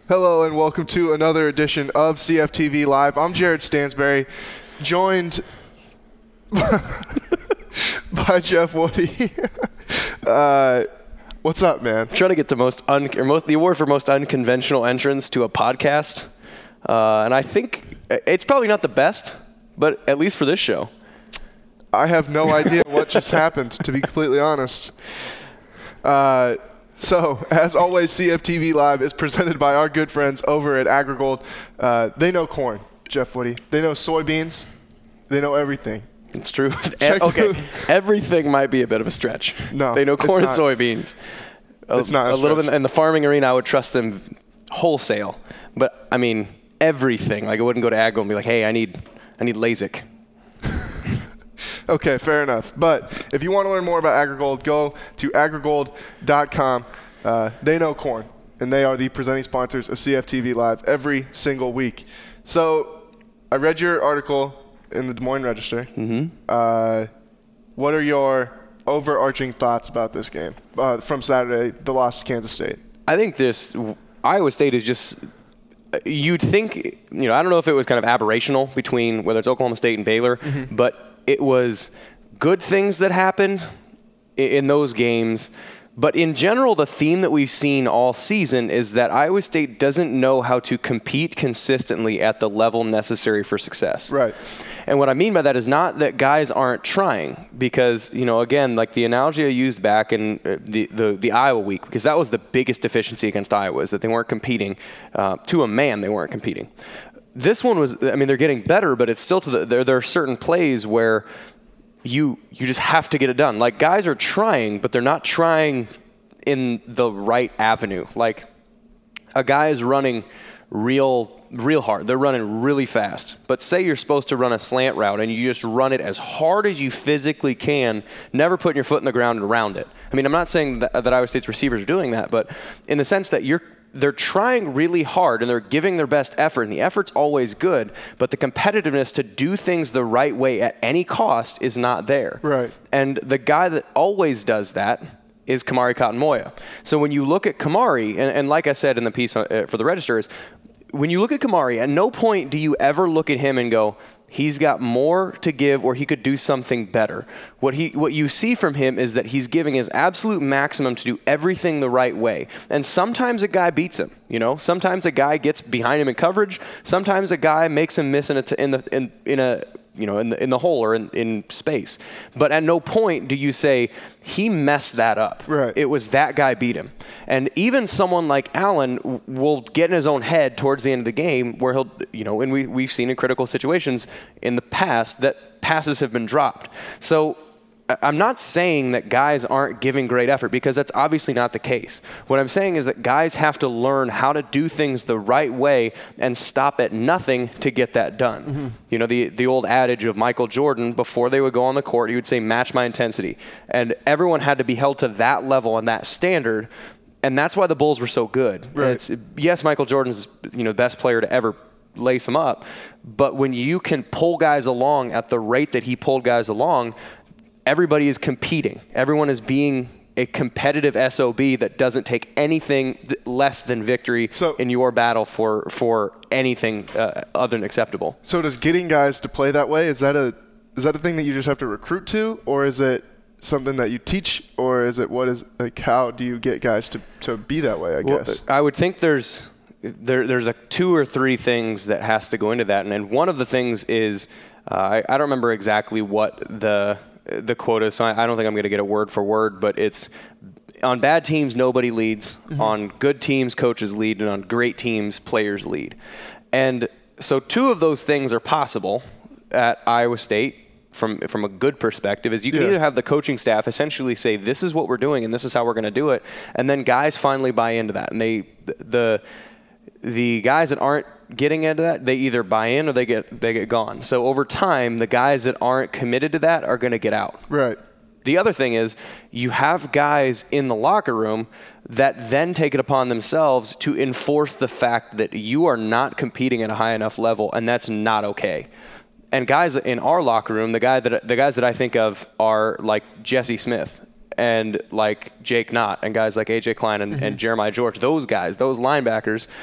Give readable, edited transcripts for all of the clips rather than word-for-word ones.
Hello and welcome to another edition of CFTV Live. I'm Jared Stansberry, joined by Jeff Woody. What's up, man? I'm trying to get the award for most unconventional entrance to a podcast, and I think it's probably not the best, but at least for this show. I have no idea what just happened, to be completely honest. So, as always, CFTV Live is presented by our good friends over at AgriGold. They know corn, Jeff Woody. They know soybeans. They know everything. It's true. Okay, everything might be a bit of a stretch. No, they know corn and soybeans. It's not a little bit in the farming arena. I would trust them wholesale, but I mean everything. Like I wouldn't go to AgriGold and be like, "Hey, I need LASIK." Okay, fair enough. But if you want to learn more about AgriGold, go to agrigold.com. They know corn, and they are the presenting sponsors of CFTV Live every single week. So I read your article in the Des Moines Register. Mm-hmm. What are your overarching thoughts about this game from Saturday, the loss to Kansas State? I think this Iowa State is just – you'd think – I don't know if it was kind of aberrational between whether it's Oklahoma State and Baylor, but – it was good things that happened in those games. But in general, the theme that we've seen all season is that Iowa State doesn't know how to compete consistently at the level necessary for success. Right. And what I mean by that is not that guys aren't trying because, again, like the analogy I used back in the Iowa week, because that was the biggest deficiency against Iowa is that they weren't competing. To a man, they weren't competing. This one was, they're getting better, but it's still there are certain plays where you just have to get it done. Like guys are trying, but they're not trying in the right avenue. Like a guy is running real hard. They're running really fast. But say you're supposed to run a slant route and you just run it as hard as you physically can, never putting your foot in the ground and around it. I mean, I'm not saying that Iowa State's receivers are doing that, but in the sense that they're trying really hard and they're giving their best effort, and the effort's always good, but the competitiveness to do things the right way at any cost is not there. Right. And the guy that always does that is Kamari Cotton-Moya. So when you look at Kamari, and like I said in the piece for the Register, is when you look at Kamari, at no point do you ever look at him and go, he's got more to give or he could do something better. What you see from him is that he's giving his absolute maximum to do everything the right way. And sometimes a guy beats him, Sometimes a guy gets behind him in coverage. Sometimes a guy makes him miss in the hole or in space. But at no point do you say he messed that up. Right. It was that guy beat him. And even someone like Allen will get in his own head towards the end of the game where he'll, and we've seen in critical situations in the past that passes have been dropped. So I'm not saying that guys aren't giving great effort because that's obviously not the case. What I'm saying is that guys have to learn how to do things the right way and stop at nothing to get that done. Mm-hmm. The old adage of Michael Jordan, before they would go on the court, he would say, match my intensity. And everyone had to be held to that level and that standard. And that's why the Bulls were so good. Right. Yes, Michael Jordan's the best player to ever lace them up. But when you can pull guys along at the rate that he pulled guys along, everybody is competing. Everyone is being a competitive SOB that doesn't take anything less than victory in your battle for anything other than acceptable. So does getting guys to play that way, is that a thing that you just have to recruit to, or is it something that you teach, or is it how do you get guys to be that way, I guess? I would think there's two or three things that has to go into that. And one of the things is, I don't remember exactly what the quote is, so I don't think I'm going to get it word for word, but it's on bad teams, nobody leads. Mm-hmm. On good teams, coaches lead. And on great teams, players lead. And so two of those things are possible at Iowa State from a good perspective, is you can either have the coaching staff essentially say, this is what we're doing and this is how we're going to do it. And then guys finally buy into that. And the guys that aren't getting into that, they either buy in or they get gone. So over time, the guys that aren't committed to that are going to get out. Right. The other thing is you have guys in the locker room that then take it upon themselves to enforce the fact that you are not competing at a high enough level, and that's not okay. And guys in our locker room, the guys that I think of are like Jesse Smith and like Jake Knott and guys like AJ Klein and Jeremiah George. Those guys, those linebackers,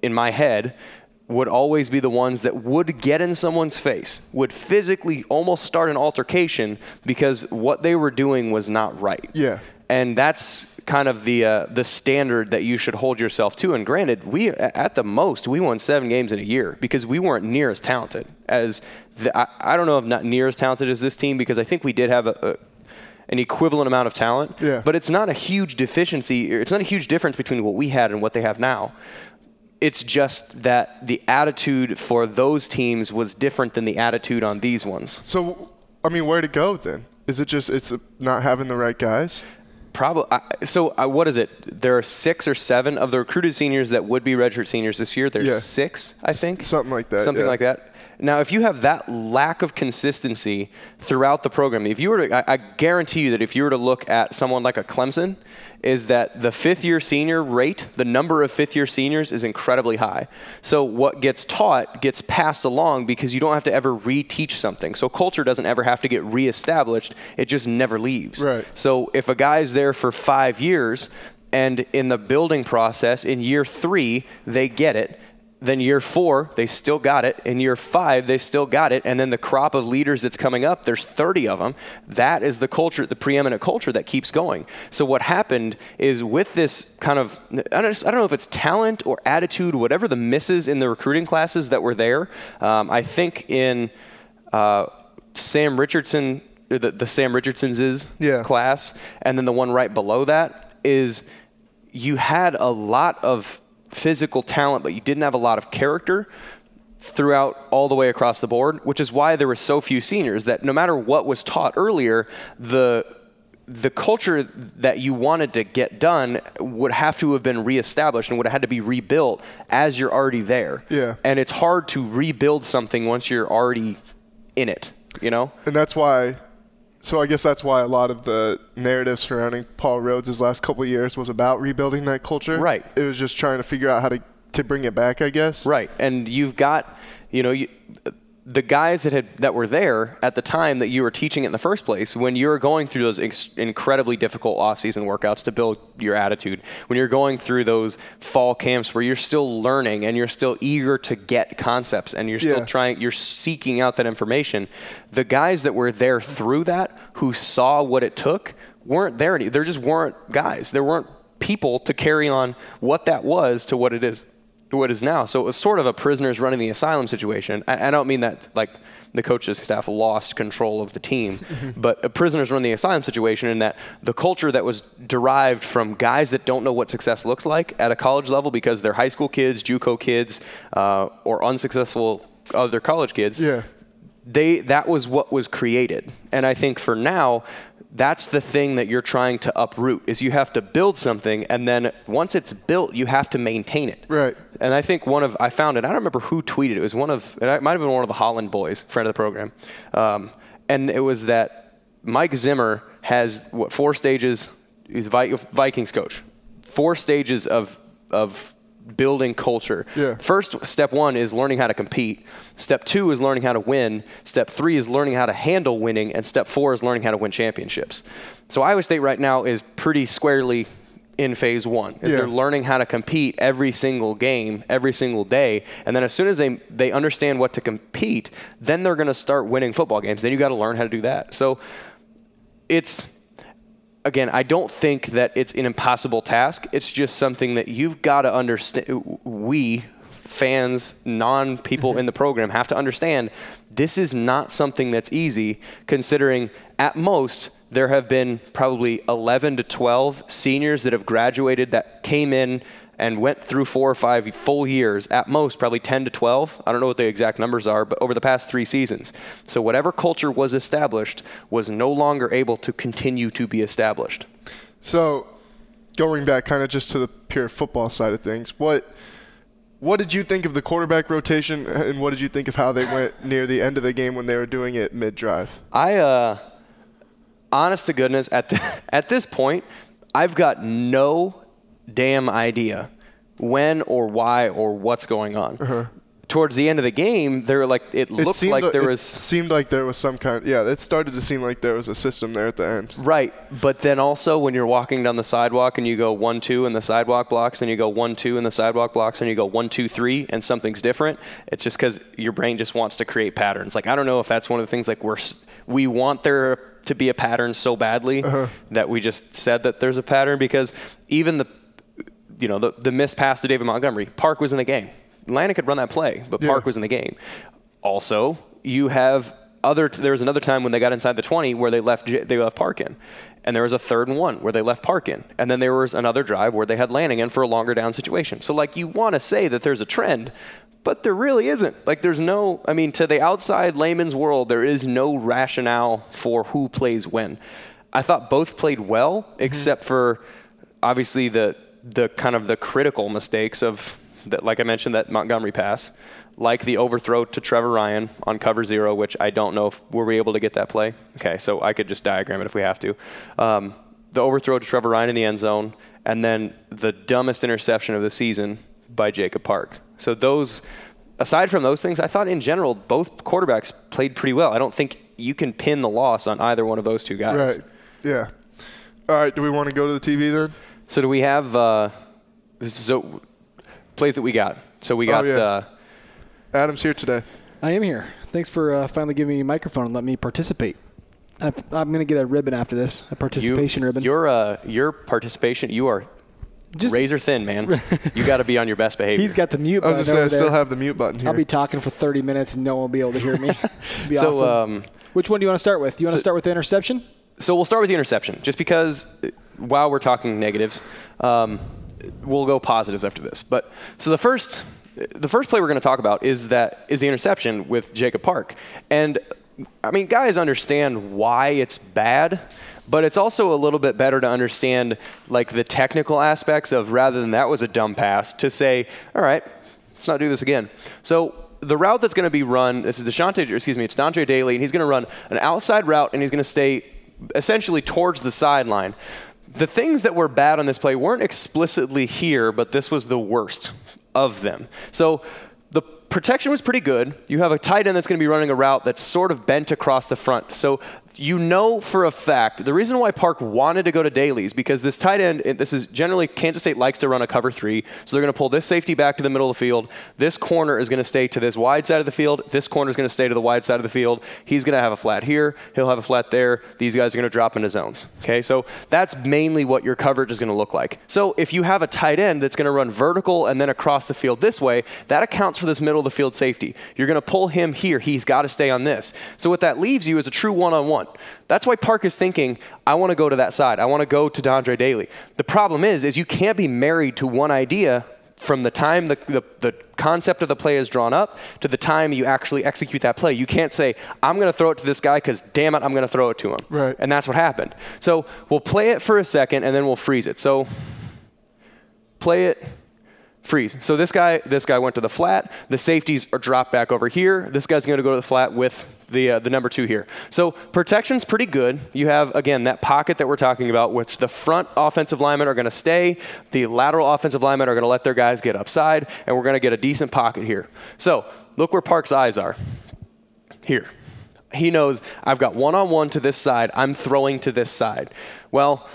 in my head, would always be the ones that would get in someone's face, would physically almost start an altercation because what they were doing was not right. Yeah. And that's kind of the standard that you should hold yourself to. And granted, we at the most, we won 7 games in a year because we weren't near as talented as I don't know if not near as talented as this team, because I think we did have an equivalent amount of talent. Yeah. But it's not a huge deficiency. It's not a huge difference between what we had and what they have now. It's just that the attitude for those teams was different than the attitude on these ones. So, I mean, where to go then? Is it just it's not having the right guys? Probably. What is it? There are 6 or 7 of the recruited seniors that would be redshirt seniors this year. There's 6, I think. Something like that. Something like that. Now, if you have that lack of consistency throughout the program, if you were to, I guarantee you that if you were to look at someone like a Clemson, is that the 5th-year senior rate, the number of 5th-year seniors is incredibly high. So what gets taught gets passed along because you don't have to ever reteach something. So culture doesn't ever have to get reestablished. It just never leaves. Right. So if a guy's there for 5 years and in the building process, in year 3, they get it, then year 4, they still got it. In year 5, they still got it. And then the crop of leaders that's coming up, there's 30 of them. That is the culture, the preeminent culture that keeps going. So what happened is with this kind of, I don't know if it's talent or attitude, whatever the misses in the recruiting classes that were there. I think in Sam Richardson, the Sam Richardson's class, and then the one right below that is you had a lot of physical talent, but you didn't have a lot of character throughout all the way across the board, which is why there were so few seniors, that no matter what was taught earlier, the culture that you wanted to get done would have to have been reestablished and would have had to be rebuilt as you're already there. Yeah. And it's hard to rebuild something once you're already in it, you know? And that's why, so I guess that's why a lot of the narrative surrounding Paul Rhodes' last couple of years was about rebuilding that culture. Right. It was just trying to figure out how to bring it back, I guess. Right. And you've got, the guys that were there at the time that you were teaching it in the first place, when you're going through those incredibly difficult off-season workouts to build your attitude, when you're going through those fall camps where you're still learning and you're still eager to get concepts and you're still you're seeking out that information, the guys that were there through that, who saw what it took, weren't there. There just weren't guys. There weren't people to carry on what that was to what it is. What is now. So it was sort of a prisoners running the asylum situation. I don't mean that like the coaching staff lost control of the team, but a prisoners running the asylum situation, in that the culture that was derived from guys that don't know what success looks like at a college level because they're high school kids, JUCO kids, or unsuccessful other college kids. Yeah. That was what was created. And I think for now, that's the thing that you're trying to uproot, is you have to build something, and then once it's built, you have to maintain it. Right. And I think I found it, I don't remember who tweeted it. It might have been one of the Holland boys, friend of the program. And it was that Mike Zimmer has, 4 stages, he's Vikings coach, 4 stages of building culture. Yeah. First, step 1 is learning how to compete. Step 2 is learning how to win. Step 3 is learning how to handle winning. And step 4 is learning how to win championships. So Iowa State right now is pretty squarely in phase 1. They're learning how to compete every single game, every single day. And then as soon as they understand what to compete, then they're going to start winning football games. Then you got to learn how to do that. So again, I don't think that it's an impossible task. It's just something that you've got to understand. We, fans, non-people in the program, have to understand this is not something that's easy, considering at most there have been probably 11 to 12 seniors that have graduated that came in and went through 4 or 5 full years, at most probably 10 to 12. I don't know what the exact numbers are, but over the past 3 seasons. So whatever culture was established was no longer able to continue to be established. So going back kind of just to the pure football side of things, what did you think of the quarterback rotation, and what did you think of how they went near the end of the game when they were doing it mid-drive? Honest to goodness, at this point, I've got no damn idea when or why or what's going on. towards the end of the game, there were like it looked like there was. It seemed like there was some kind. Yeah, it started to seem like there was a system there at the end. Right, but then also when you're walking down the sidewalk and you go 1-2 and the sidewalk blocks, and you go 1-2 and the sidewalk blocks, and you go 1-2-3 and something's different. It's just because your brain just wants to create patterns. Like I don't know if that's one of the things like we want there to be a pattern so badly that we just said that there's a pattern, because even the missed pass to David Montgomery, Park was in the game. Atlanta could run that play, but Park was in the game. Also, you have there was another time when they got inside the 20 where they left Park in. And there was a 3rd and 1 where they left Park in. And then there was another drive where they had Lanning in for a longer down situation. So like you want to say that there's a trend, but there really isn't. Like there's no, I mean, to the outside layman's world, there is no rationale for who plays when. I thought both played well, except for obviously the kind of the critical mistakes of that, like I mentioned, that Montgomery pass, like the overthrow to Trevor Ryan on cover 0, which I don't know if were we able to get that play. Okay, so I could just diagram it if we have to. The overthrow to Trevor Ryan in the end zone, and then the dumbest interception of the season by Jacob Park. So those, aside from those things, I thought in general both quarterbacks played pretty well. I don't think you can pin the loss on either one of those two guys. Right. Yeah. All right. Do we want to go to the TV then? So do we have plays that we got? So we got. Adam's here today. I am here. Thanks for finally giving me a microphone and let me participate. I'm going to get a ribbon after this, a participation ribbon. Your participation, you are just razor thin, man. You got to be on your best behavior. He's got the mute button. I was going to say, I still have the mute button here. I'll be talking for 30 minutes and no one will be able to hear me. It'll be so, awesome. Which one do you want to start with? Do you want to start with the interception? So we'll start with the interception, just because while we're talking negatives, we'll go positives after this. But so the first play we're going to talk about is the interception with Jacob Park. And I mean, guys understand why it's bad, but it's also a little bit better to understand like the technical aspects of, rather than that was a dumb pass, to say, all right, let's not do this again. So the route that's going to be run, it's Dondre Daly, and he's going to run an outside route, and he's going to stay essentially towards the sideline. The things that were bad on this play weren't explicitly here, but this was the worst of them. So the protection was pretty good. You have a tight end that's going to be running a route that's sort of bent across the front. So you know for a fact, the reason why Park wanted to go to Daly is because this tight end, this is generally Kansas State likes to run a cover 3. So they're going to pull this safety back to the middle of the field. This corner is going to stay to this wide side of the field. This corner is going to stay to the wide side of the field. He's going to have a flat here. He'll have a flat there. These guys are going to drop into zones. Okay, so that's mainly what your coverage is going to look like. So if you have a tight end that's going to run vertical and then across the field this way, that accounts for this middle of the field safety. You're going to pull him here. He's got to stay on this. So what that leaves you is a true one-on-one. That's why Park is thinking, I want to go to that side. I want to go to Dondre Daly. The problem is you can't be married to one idea from the time the concept of the play is drawn up to the time you actually execute that play. You can't say, I'm going to throw it to this guy because, damn it, I'm going to throw it to him. Right. And that's what happened. So we'll play it for a second, and then we'll freeze it. So play it. Freeze. So this guy went to the flat. The safeties are dropped back over here. This guy's going to go to the flat with the number 2 here. So protection's pretty good. You have, again, that pocket that we're talking about, which the front offensive linemen are going to stay. The lateral offensive linemen are going to let their guys get upside, and we're going to get a decent pocket here. So look where Park's eyes are. Here. He knows I've got one-on-one to this side. I'm throwing to this side. Well,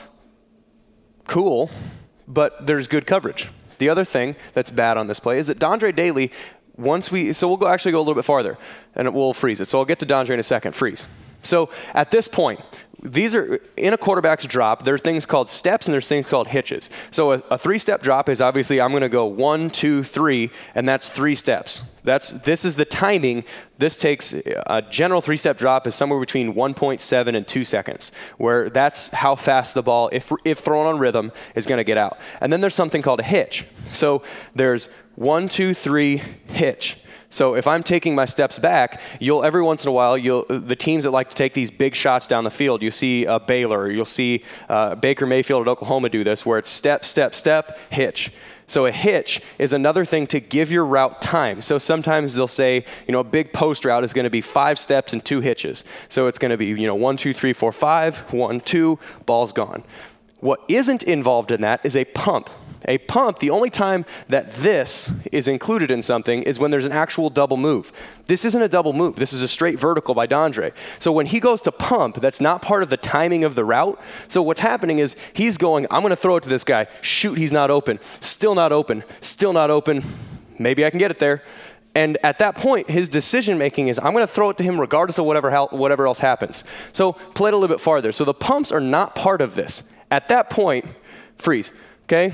cool, but there's good coverage. The other thing that's bad on this play is that Dondre Daly, we'll actually go a little bit farther, and we'll freeze it. So I'll get to Dondre in a second. Freeze. So at this point, these are in a quarterback's drop. There's things called steps and there's things called hitches. So a 3-step drop is obviously I'm going to go 1, 2, 3, and that's 3 steps. This is the timing. This takes a general 3-step drop is somewhere between 1.7 and 2 seconds, where that's how fast the ball, if thrown on rhythm, is going to get out. And then there's something called a hitch. So there's 1, 2, 3, hitch. So if I'm taking my steps back, every once in a while, the teams that like to take these big shots down the field, you see Baylor, you'll see Baker Mayfield at Oklahoma do this, where it's step, step, step, hitch. So a hitch is another thing to give your route time. So sometimes they'll say, a big post route is going to be 5 steps and 2 hitches. So it's going to be, 1, 2, 3, 4, 5, 1, 2, ball's gone. What isn't involved in that is a pump. A pump, the only time that this is included in something is when there's an actual double move. This isn't a double move. This is a straight vertical by Dondre. So when he goes to pump, that's not part of the timing of the route. So what's happening is he's going, I'm going to throw it to this guy. Shoot, he's not open. Still not open. Still not open. Maybe I can get it there. And at that point, his decision-making is, I'm going to throw it to him regardless of whatever else happens. So play it a little bit farther. So the pumps are not part of this. At that point, freeze, okay?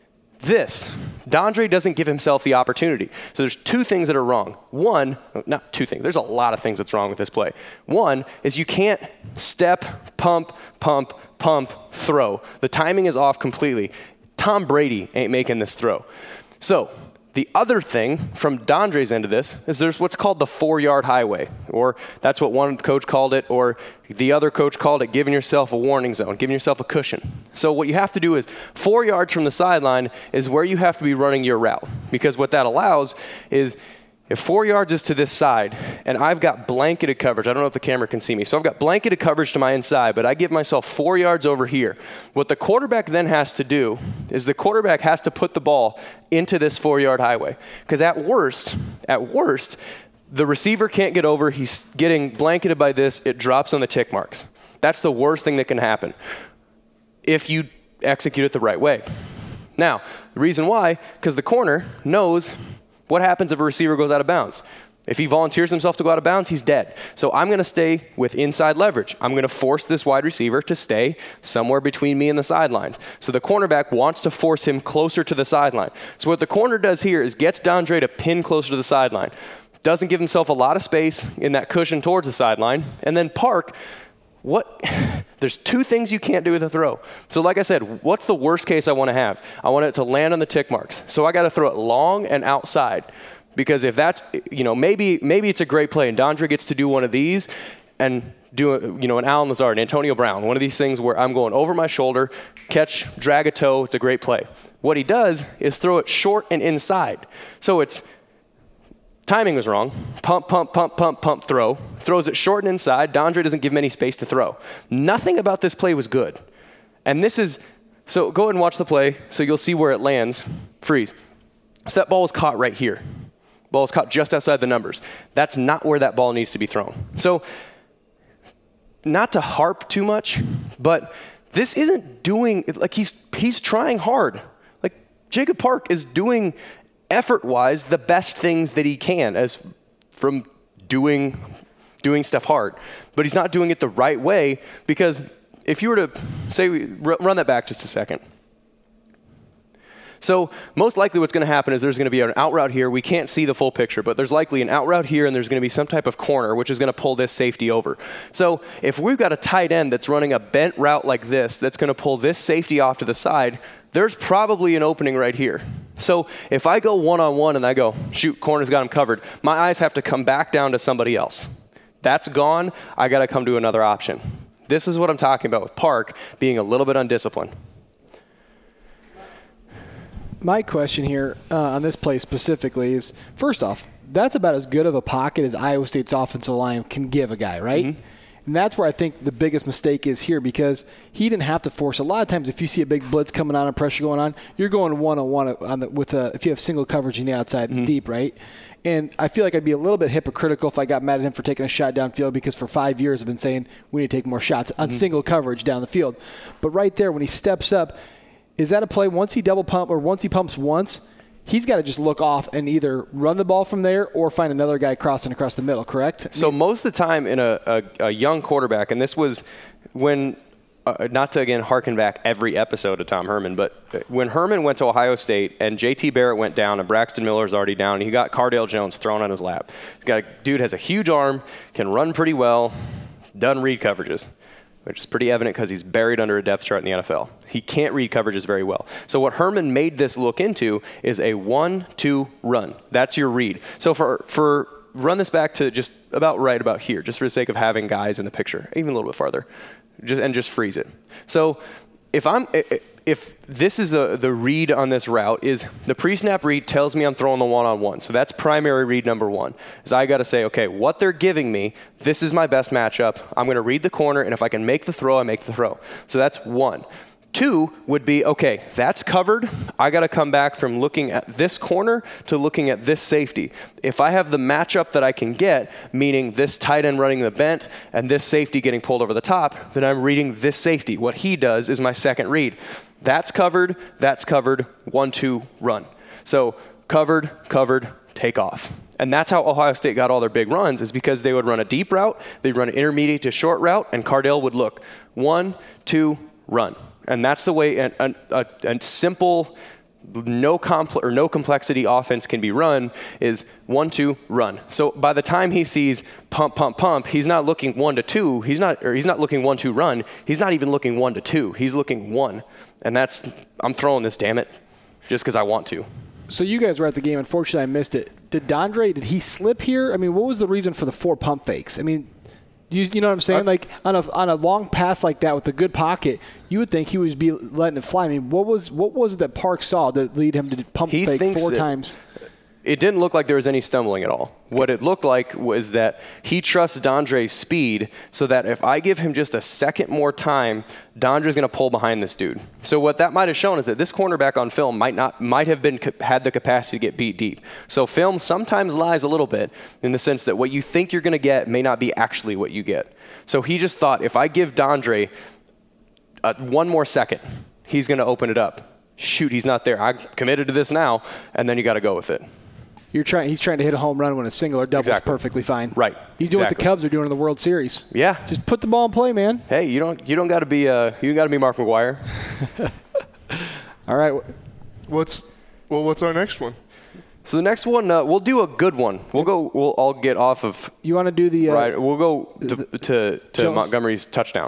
Dondre doesn't give himself the opportunity. So there's two things that are wrong. One, not two things. There's a lot of things that's wrong with this play. One is you can't step, pump, pump, pump, throw. The timing is off completely. Tom Brady ain't making this throw. So the other thing from Dondre's end of this is there's what's called the 4-yard highway, or that's what one coach called it, or the other coach called it giving yourself a warning zone, giving yourself a cushion. So what you have to do is 4 yards from the sideline is where you have to be running your route, because what that allows is if 4 yards is to this side, and I've got blanketed coverage, I don't know if the camera can see me, so I've got blanketed coverage to my inside, but I give myself 4 yards over here. What the quarterback then has to do is the quarterback has to put the ball into this 4-yard highway. Because at worst, the receiver can't get over, he's getting blanketed by this, it drops on the tick marks. That's the worst thing that can happen if you execute it the right way. Now, the reason why, because the corner knows what happens if a receiver goes out of bounds? If he volunteers himself to go out of bounds, he's dead. So I'm going to stay with inside leverage. I'm going to force this wide receiver to stay somewhere between me and the sidelines. So the cornerback wants to force him closer to the sideline. So what the corner does here is gets Dondre to pin closer to the sideline. Doesn't give himself a lot of space in that cushion towards the sideline. And then Park, there's two things you can't do with a throw. So like I said, what's the worst case I want to have? I want it to land on the tick marks. So I got to throw it long and outside. Because if that's, maybe it's a great play and Dondre gets to do one of these and do, an Allen Lazard, an Antonio Brown, one of these things where I'm going over my shoulder, catch, drag a toe, it's a great play. What he does is throw it short and inside. So it's timing was wrong. Pump, pump, pump, pump, pump, throw. Throws it short and inside. Dondre doesn't give him any space to throw. Nothing about this play was good. And so go ahead and watch the play so you'll see where it lands. Freeze. So that ball was caught right here. Ball was caught just outside the numbers. That's not where that ball needs to be thrown. So not to harp too much, but this isn't doing, like he's trying hard. Like Jacob Park is doing effort-wise the best things that he can as from doing stuff hard. But he's not doing it the right way, because if you were to say, run that back just a second. So most likely what's going to happen is there's going to be an out route here. We can't see the full picture, but there's likely an out route here, and there's going to be some type of corner, which is going to pull this safety over. So if we've got a tight end that's running a bent route like this, that's going to pull this safety off to the side, there's probably an opening right here. So if I go one-on-one and I go, shoot, corner's got him covered, my eyes have to come back down to somebody else. That's gone. I got to come to another option. This is what I'm talking about with Park being a little bit undisciplined. My question here on this play specifically is, first off, that's about as good of a pocket as Iowa State's offensive line can give a guy, right? Mm-hmm. And that's where I think the biggest mistake is here, because he didn't have to force. A lot of times if you see a big blitz coming on and pressure going on, you're going one-on-one if you have single coverage in the outside and deep, right? And I feel like I'd be a little bit hypocritical if I got mad at him for taking a shot downfield, because for 5 years I've been saying we need to take more shots on single coverage down the field. But right there when he steps up, is that a play once he double pump or once he pumps once, he's got to just look off and either run the ball from there or find another guy crossing across the middle, correct? So most of the time in a young quarterback, and this was when, not to again harken back every episode of Tom Herman, but when Herman went to Ohio State and J.T. Barrett went down and Braxton Miller's already down, he got Cardale Jones thrown on his lap. Dude has a huge arm, can run pretty well, doesn't read coverages, which is pretty evident because he's buried under a depth chart in the NFL. He can't read coverages very well. So what Herman made this look into is a 1-2 run. That's your read. So for run this back to just about right about here, just for the sake of having guys in the picture, even a little bit farther, just freeze it. So if this is the read on this route, is the pre-snap read tells me I'm throwing the one-on-one. So that's primary read number one, is I got to say, okay, what they're giving me, this is my best matchup. I'm going to read the corner, and if I can make the throw, I make the throw. So that's one. 2 would be, okay, that's covered. I got to come back from looking at this corner to looking at this safety. If I have the matchup that I can get, meaning this tight end running the bent and this safety getting pulled over the top, then I'm reading this safety. What he does is my second read. That's covered, 1, 2, run. So covered, take off. And that's how Ohio State got all their big runs, is because they would run a deep route, they'd run an intermediate to short route, and Cardale would look 1, 2, run. And that's the way a simple, no complexity offense can be run, is 1, 2, run. So by the time he sees pump, he's not looking 1 to 2. He's not looking 1, 2, run. He's not even looking 1 to 2. He's looking 1. And I'm throwing this, damn it, just because I want to. So you guys were at the game. Unfortunately, I missed it. Did he slip here? I mean, what was the reason for the 4 pump fakes? I mean, you know what I'm saying? Like on a long pass like that with a good pocket, you would think he would be letting it fly. I mean, what was it that Park saw that lead him to pump fake 4 times? It didn't look like there was any stumbling at all. What it looked like was that he trusts Dondre's speed, so that if I give him just a second more time, Dondre's going to pull behind this dude. So what that might have shown is that this cornerback on film might have had the capacity to get beat deep. So film sometimes lies a little bit in the sense that what you think you're going to get may not be actually what you get. So he just thought, if I give Dondre 1 more second, he's going to open it up. Shoot, he's not there. I'm committed to this now, and then you got to go with it. He's trying to hit a home run when a single or double is perfectly fine. Right. He's doing what the Cubs are doing in the World Series. Yeah. Just put the ball in play, man. Hey, you don't got to be Mark McGwire. All right. What's our next one? So the next one, we'll do a good one. We'll all get off of. You want to do the? Right. We'll go to Montgomery's touchdown.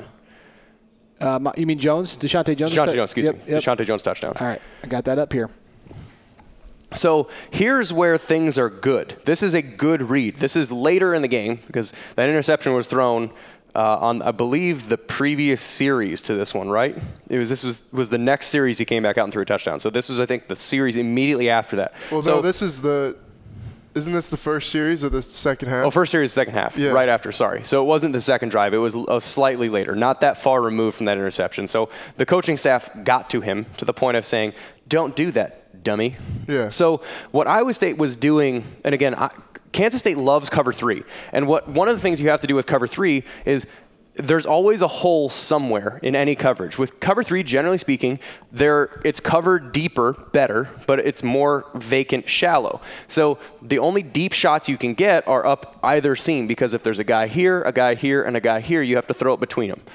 You mean Jones? Deshaunte Jones? Deshaunte Jones, excuse me. Yep. Deshaunte Jones touchdown. All right. I got that up here. So here's where things are good. This is a good read. This is later in the game because that interception was thrown on, I believe, the previous series to this one, right? This was the next series he came back out and threw a touchdown. So this was, I think, the series immediately after that. Well, no, isn't this the first series or the second half? Oh, first series, second half, yeah. Right after, sorry. So it wasn't the second drive. It was slightly later, not that far removed from that interception. So the coaching staff got to him to the point of saying, don't do that, dummy. Yeah. So what Iowa State was doing, and again, Kansas State loves cover 3. And one of the things you have to do with cover 3 is there's always a hole somewhere in any coverage. With cover 3, generally speaking, it's covered deeper, better, but it's more vacant, shallow. So the only deep shots you can get are up either seam, because if there's a guy here, and a guy here, you have to throw it between them.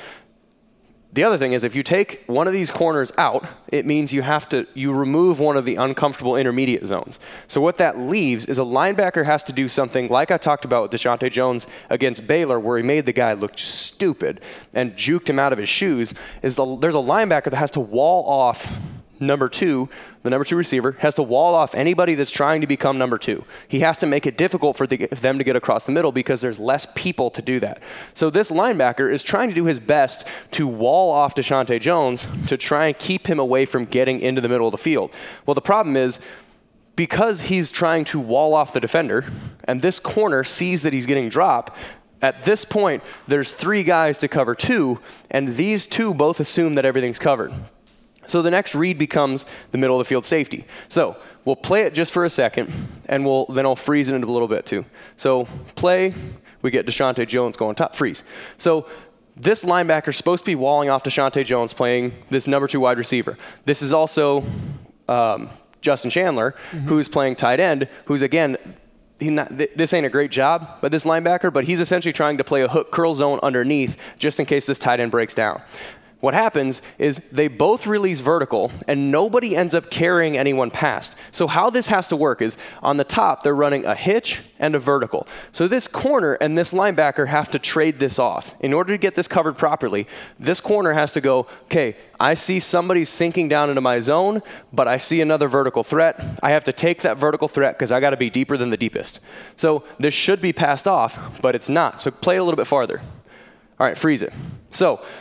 The other thing is, if you take one of these corners out, it means you remove one of the uncomfortable intermediate zones. So what that leaves is a linebacker has to do something like I talked about with Deshaunte Jones against Baylor, where he made the guy look stupid and juked him out of his shoes. There's a linebacker that has to wall off number 2, the number 2 receiver, has to wall off anybody that's trying to become number 2. He has to make it difficult for them to get across the middle because there's less people to do that. So this linebacker is trying to do his best to wall off Deshaunte Jones to try and keep him away from getting into the middle of the field. Well, the problem is, because he's trying to wall off the defender, and this corner sees that he's getting dropped, at this point, there's 3 guys to cover 2, and these 2 both assume that everything's covered. So the next read becomes the middle of the field safety. So we'll play it just for a second, and then I'll freeze it into a little bit too. So play, we get Deshaunte Jones going top, freeze. So this linebacker is supposed to be walling off Deshaunte Jones playing this number 2 wide receiver. This is also Justin Chandler, who's playing tight end, who's, again, this ain't a great job by this linebacker, but he's essentially trying to play a hook curl zone underneath just in case this tight end breaks down. What happens is they both release vertical, and nobody ends up carrying anyone past. So how this has to work is, on the top, they're running a hitch and a vertical. So this corner and this linebacker have to trade this off. In order to get this covered properly, this corner has to go, okay, I see somebody sinking down into my zone, but I see another vertical threat. I have to take that vertical threat because I got to be deeper than the deepest. So this should be passed off, but it's not. So play a little bit farther. All right, freeze it. So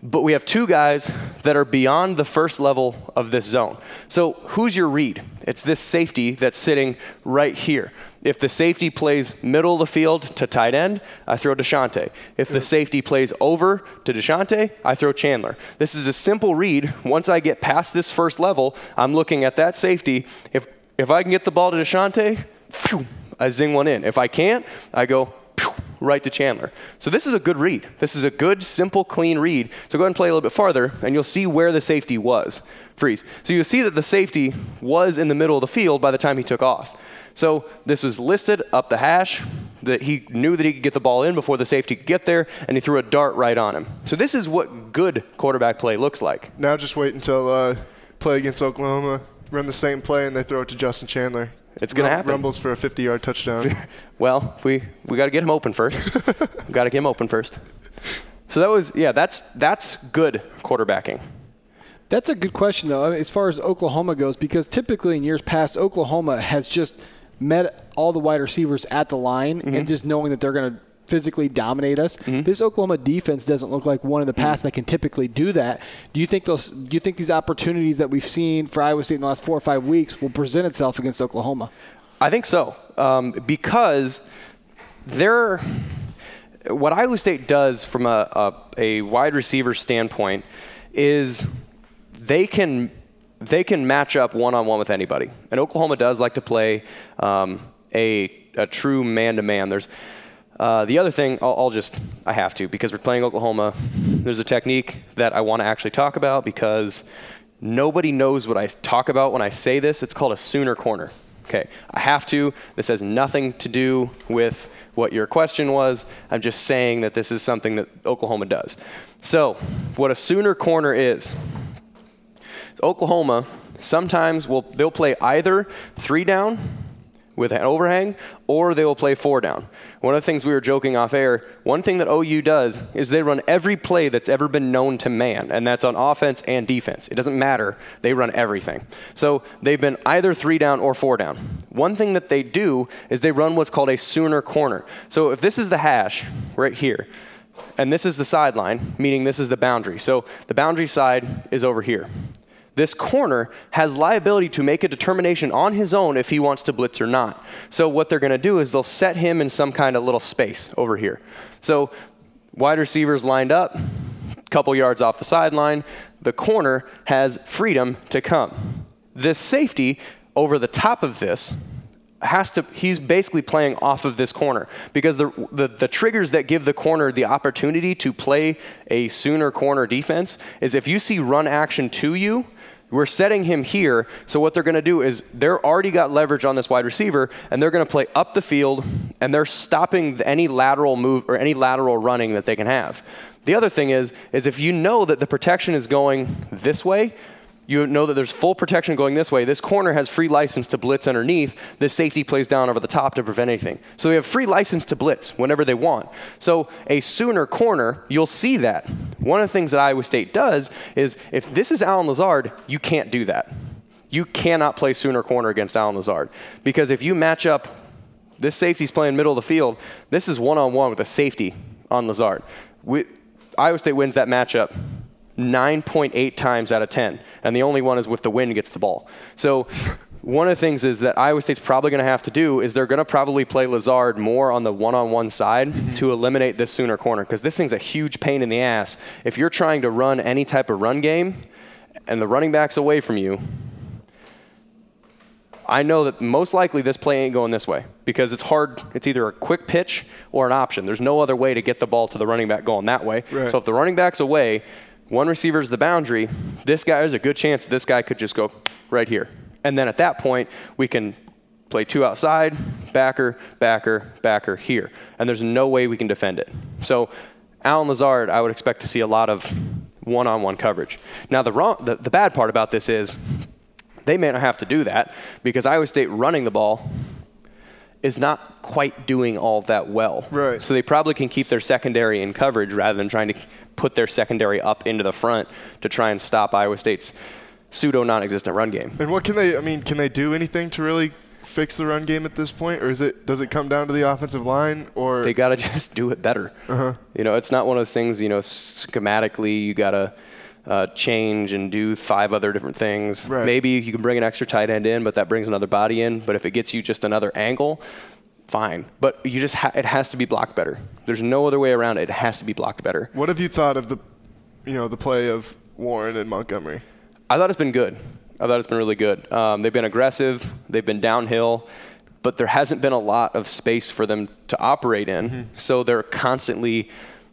But we have two guys that are beyond the first level of this zone. So who's your read? It's this safety that's sitting right here. If the safety plays middle of the field to tight end, I throw Deshante. If the safety plays over to Deshante, I throw Chandler. This is a simple read. Once I get past this first level, I'm looking at that safety. If I can get the ball to Deshante, I zing one in. If I can't, I go right to Chandler. So this is a good read. This is a good, simple, clean read. So go ahead and play a little bit farther, and you'll see where the safety was. Freeze. So you'll see that the safety was in the middle of the field by the time he took off. So this was listed up the hash, that he knew that he could get the ball in before the safety could get there, and he threw a dart right on him. So this is what good quarterback play looks like. Now just wait until play against Oklahoma, run the same play, and they throw it to Justin Chandler. It's going to happen. Rumbles for a 50-yard touchdown. Well, we got to get him open first. We got to get him open first. So that's good quarterbacking. That's a good question, though, as far as Oklahoma goes, because typically in years past, Oklahoma has just met all the wide receivers at the line and just knowing that they're going to physically dominate us. This Oklahoma defense doesn't look like one in the past that can typically do that. Do you think these opportunities that we've seen for Iowa State in the last 4 or 5 weeks will present itself against Oklahoma? I think so, because what Iowa State does from a wide receiver standpoint is they can match up one-on-one with anybody. And Oklahoma does like to play a true man-to-man. There's the other thing, I have to, because we're playing Oklahoma, there's a technique that I want to actually talk about because nobody knows what I talk about when I say this. It's called a Sooner corner. Okay, I have to. This has nothing to do with what your question was. I'm just saying that this is something that Oklahoma does. So what a Sooner corner is, Oklahoma sometimes they'll play either 3 down with an overhang, or they will play 4 down. One of the things we were joking off air, one thing that OU does is they run every play that's ever been known to man, and that's on offense and defense. It doesn't matter. They run everything. So they've been either 3 down or 4 down. One thing that they do is they run what's called a Sooner corner. So if this is the hash right here, and this is the sideline, meaning this is the boundary. So the boundary side is over here. This corner has liability to make a determination on his own if he wants to blitz or not. So what they're going to do is they'll set him in some kind of little space over here. So wide receivers lined up, a couple yards off the sideline. The corner has freedom to come. This safety over the top of this he's basically playing off of this corner because the triggers that give the corner the opportunity to play a Sooner corner defense is if you see run action to you, we're setting him here. So what they're going to do is they're already got leverage on this wide receiver, and they're going to play up the field, and they're stopping any lateral move or any lateral running that they can have. The other thing is if you know that the protection is going this way, you know that there's full protection going this way. This corner has free license to blitz underneath. This safety plays down over the top to prevent anything. So they have free license to blitz whenever they want. So a Sooner corner, you'll see that. One of the things that Iowa State does is if this is Allen Lazard, you can't do that. You cannot play Sooner corner against Allen Lazard. Because if you match up, this safety's playing middle of the field, this is one-on-one with a safety on Lazard. Iowa State wins that matchup 9.8 times out of 10, and the only one is with the wind gets the ball. So one of the things is that Iowa State's probably going to have to do is they're going to probably play Lazard more on the one-on-one side to eliminate this Sooner corner, because this thing's a huge pain in the ass. If you're trying to run any type of run game and the running back's away from you, I know that most likely this play ain't going this way because it's hard. It's either a quick pitch or an option. There's no other way to get the ball to the running back going that way. Right. So if the running back's away, one receiver's the boundary, there's a good chance this guy could just go right here. And then at that point, we can play 2 outside, backer, backer, backer here. And there's no way we can defend it. So Allen Lazard, I would expect to see a lot of one-on-one coverage. Now, the bad part about this is they may not have to do that because Iowa State running the ball is not quite doing all that well. Right. So they probably can keep their secondary in coverage rather than trying to put their secondary up into the front to try and stop Iowa State's pseudo non-existent run game. And what can they do anything to really fix the run game at this point, or does it come down to the offensive line? Or they got to just do it better. It's not one of those things. Schematically, you got to change and do 5 other different things. Right. Maybe you can bring an extra tight end in, but that brings another body in. But if it gets you just another angle, fine. But you just it has to be blocked better. There's no other way around it. It has to be blocked better. What have you thought of the play of Warren and Montgomery? I thought it's been good. I thought it's been really good. They've been aggressive. They've been downhill, but there hasn't been a lot of space for them to operate in. So they're constantly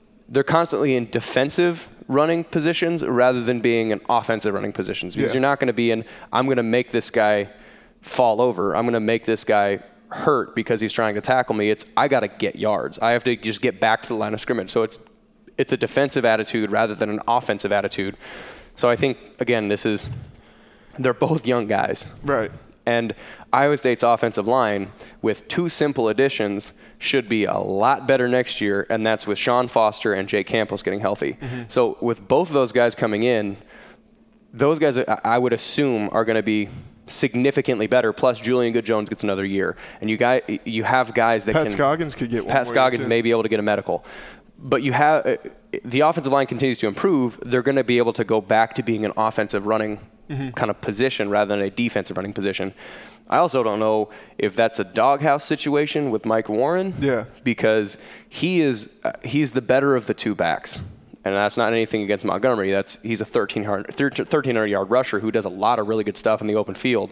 in defensive running positions rather than being in offensive running positions, because you're not going to be in, I'm going to make this guy fall over. I'm going to make this guy hurt because he's trying to tackle me. I got to get yards. I have to just get back to the line of scrimmage. So it's a defensive attitude rather than an offensive attitude. So I think, again, they're both young guys. Right. And Iowa State's offensive line, with 2 simple additions, should be a lot better next year, and that's with Sean Foster and Jake Campos getting healthy. So with both of those guys coming in, those guys, I would assume, are going to be significantly better. Plus, Julian Good-Jones gets another year. And you have guys that Pat Scoggins could get one Pat more Scoggins year, may be able to get a medical. But you have the offensive line continues to improve. They're going to be able to go back to being an offensive running kind of position rather than a defensive running position. I also don't know if that's a doghouse situation with Mike Warren. Yeah. Because he's the better of the 2 backs. And that's not anything against Montgomery. He's a 1,300-yard rusher who does a lot of really good stuff in the open field.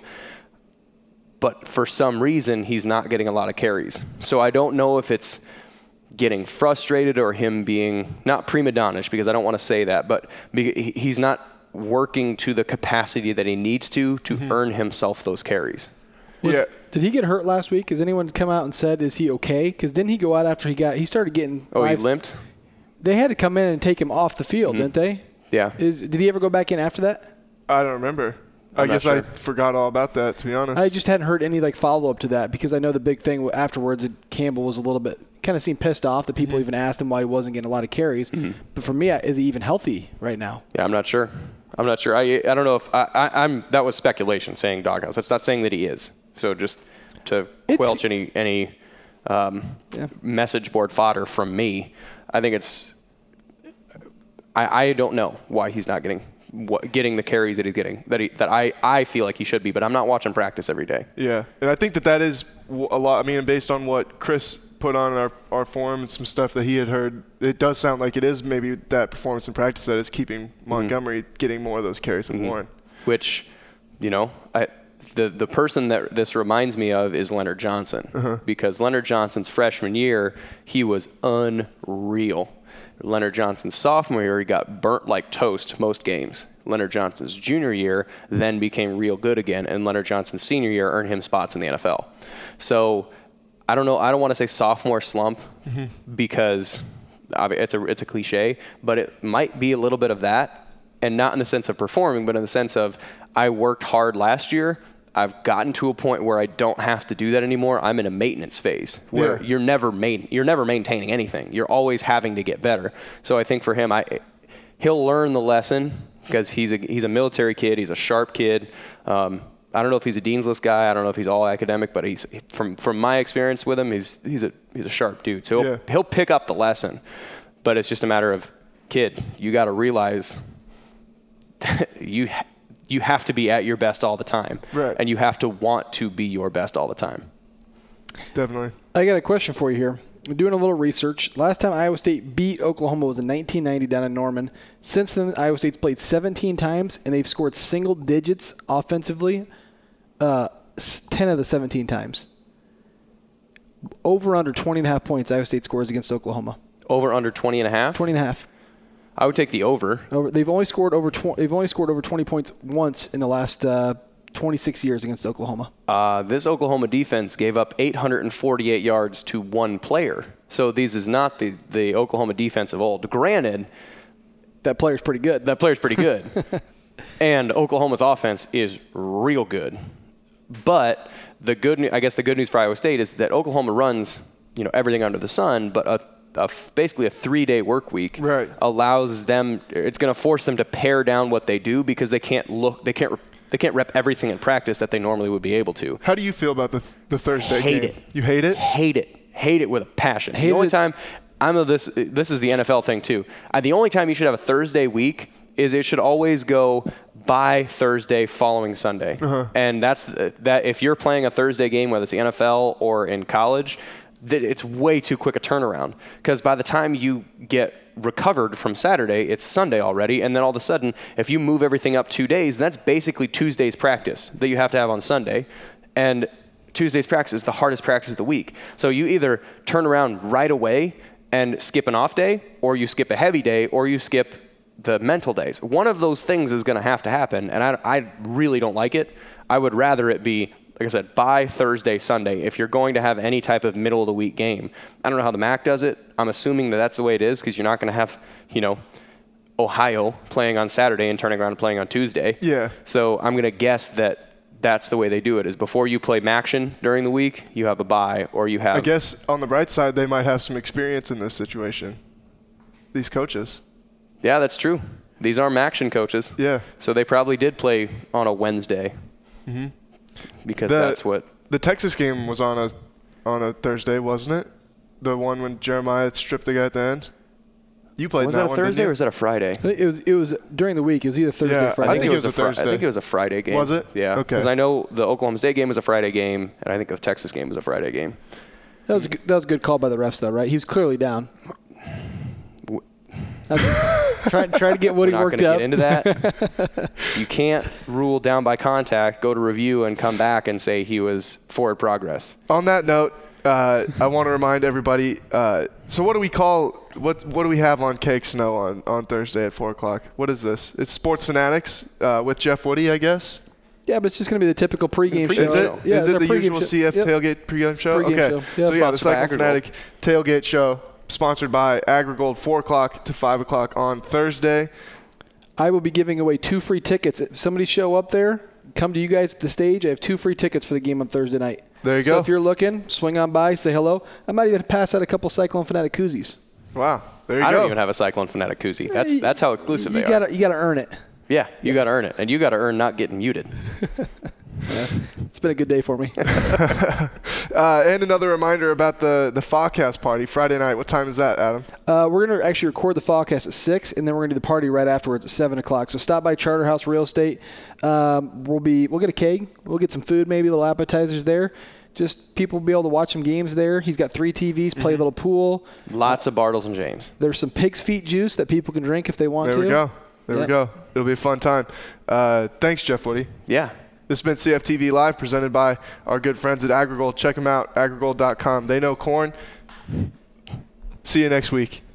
But for some reason, he's not getting a lot of carries. So I don't know if it's getting frustrated or him being not prima donna-ish, because I don't want to say that, but he's not working to the capacity that he needs to earn himself those carries. Did he get hurt last week? Has anyone come out and said, is he okay? Because didn't he go out after he started getting... he limped? They had to come in and take him off the field, didn't they? Yeah. Did he ever go back in after that? I don't remember. I guess I forgot all about that, to be honest. I just hadn't heard any follow-up to that, because I know the big thing afterwards, Campbell was a little bit, kind of seemed pissed off that people even asked him why he wasn't getting a lot of carries. But for me, is he even healthy right now? Yeah, I'm not sure. I don't know if that was speculation saying doghouse. That's not saying that he is. So just to quelch any message board fodder from me, I think I don't know why he's not getting the carries that he's getting that I feel like he should be, but I'm not watching practice every day. Yeah, and I think that is a lot. I mean, based on what Chris put on our forum and some stuff that he had heard, it does sound like it is maybe that performance in practice that is keeping Montgomery getting more of those carries than Warren. Which, the person that this reminds me of is Leonard Johnson, because Leonard Johnson's freshman year, he was unreal. Leonard Johnson's sophomore year, he got burnt like toast most games. Leonard Johnson's junior year then became real good again, and Leonard Johnson's senior year earned him spots in the NFL. So I don't know. I don't want to say sophomore slump because it's a cliche, but it might be a little bit of that, and not in the sense of performing, but in the sense of I worked hard last year. I've gotten to a point where I don't have to do that anymore. I'm in a maintenance phase where you're never maintaining anything. You're always having to get better. So I think for him, he'll learn the lesson because he's a military kid. He's a sharp kid. I don't know if he's a dean's list guy. I don't know if he's all academic, but he's from my experience with him, he's a sharp dude. So he'll pick up the lesson. But it's just a matter of, kid, you got to realize you have to be at your best all the time. Right. And you have to want to be your best all the time. Definitely. I got a question for you here. I'm doing a little research. Last time Iowa State beat Oklahoma was in 1990 down in Norman. Since then, Iowa State's played 17 times, and they've scored single digits offensively 10 of the 17 times. Over under 20.5 points Iowa State scores against Oklahoma. Over under 20.5? 20.5. I would take the over. They've only scored over 20 points once in the last 26 years against Oklahoma. This Oklahoma defense gave up 848 yards to one player. So this is not the Oklahoma defense of old. Granted, that player's pretty good. And Oklahoma's offense is real good. But the good news for Iowa State is that Oklahoma runs, everything under the sun, but basically a 3-day work week allows them. It's going to force them to pare down what they do because they can't They can't rep everything in practice that they normally would be able to. How do you feel about the Thursday game? Hate it. You hate it? Hate it. Hate it with a passion. The only time this is the NFL thing too. The only time you should have a Thursday week is it should always go by Thursday following Sunday. And that's that. If you're playing a Thursday game, whether it's the NFL or in college, that it's way too quick a turnaround, because by the time you get recovered from Saturday, it's Sunday already, and then all of a sudden, if you move everything up 2 days, that's basically Tuesday's practice that you have to have on Sunday, and Tuesday's practice is the hardest practice of the week. So you either turn around right away and skip an off day, or you skip a heavy day, or you skip the mental days. One of those things is going to have to happen, and I really don't like it. I would rather it be, like I said, by Thursday, Sunday, if you're going to have any type of middle-of-the-week game. I don't know how the MAC does it. I'm assuming that that's the way it is, because you're not going to have, Ohio playing on Saturday and turning around and playing on Tuesday. Yeah. So I'm going to guess that that's the way they do it, is before you play MACtion during the week, you have a bye, or you have... I guess on the bright side, they might have some experience in this situation, these coaches. Yeah, that's true. These are MACtion coaches. Yeah. So they probably did play on a Wednesday. Mm-hmm. Because that's what... The Texas game was on a Thursday, wasn't it? The one when Jeremiah stripped the guy at the end? You played was that that a one, Thursday didn't you? or was that a Friday? It was during the week. It was either Thursday Yeah, or Friday. I think it was a Thursday. I think it was a Friday game. Was it? Yeah. Okay. Because I know the Oklahoma State game was a Friday game, and I think the Texas game was a Friday game. That was a good call by the refs, though, right? He was clearly down. Trying to get Woody worked up. We're not going to get into that. You can't rule down by contact, go to review, and come back and say he was forward progress. On that note, I want to remind everybody, so what do we call, what do we have on Cake Snow on Thursday at 4 o'clock? What is this? It's Sports Fanatics with Jeff Woody, I guess? Yeah, but it's just going to be the typical pregame show. Is it? Yeah, is it our the pregame usual show. CF tailgate pregame show? Pregame Okay. show. Yeah, So yeah, the sponsored by Cycle Fanatic tailgate show, sponsored by AgriGold, 4 o'clock to 5 o'clock on Thursday. I will be giving away 2 free tickets. If somebody show up there, come to you guys at the stage. I have 2 free tickets for the game on Thursday night. There you so go. if you're looking, swing on by, say hello. I might even pass out a couple Cyclone Fanatic koozies. Wow. There you I go. don't even have a Cyclone Fanatic koozie. That's how exclusive they are. You got to earn it. Yeah, you got to earn it. And you got to earn not getting muted. Yeah, it's been a good day for me. And another reminder about the Fawcast party Friday night. What time is that, Adam? We're going to actually record the Fawcast at 6, and then we're going to do the party right afterwards at 7 o'clock. So stop by Charterhouse Real Estate. We'll get a keg. We'll get some food, maybe little appetizers there. Just people will be able to watch some games there. He's got 3 TVs, play a little pool. Lots of Bartles and James. There's some pig's feet juice that people can drink if they want to. There we go. There we go. It'll be a fun time. Thanks, Jeff Woody. Yeah. This has been CFTV Live, presented by our good friends at AgriGold. Check them out, agrigold.com. They know corn. See you next week.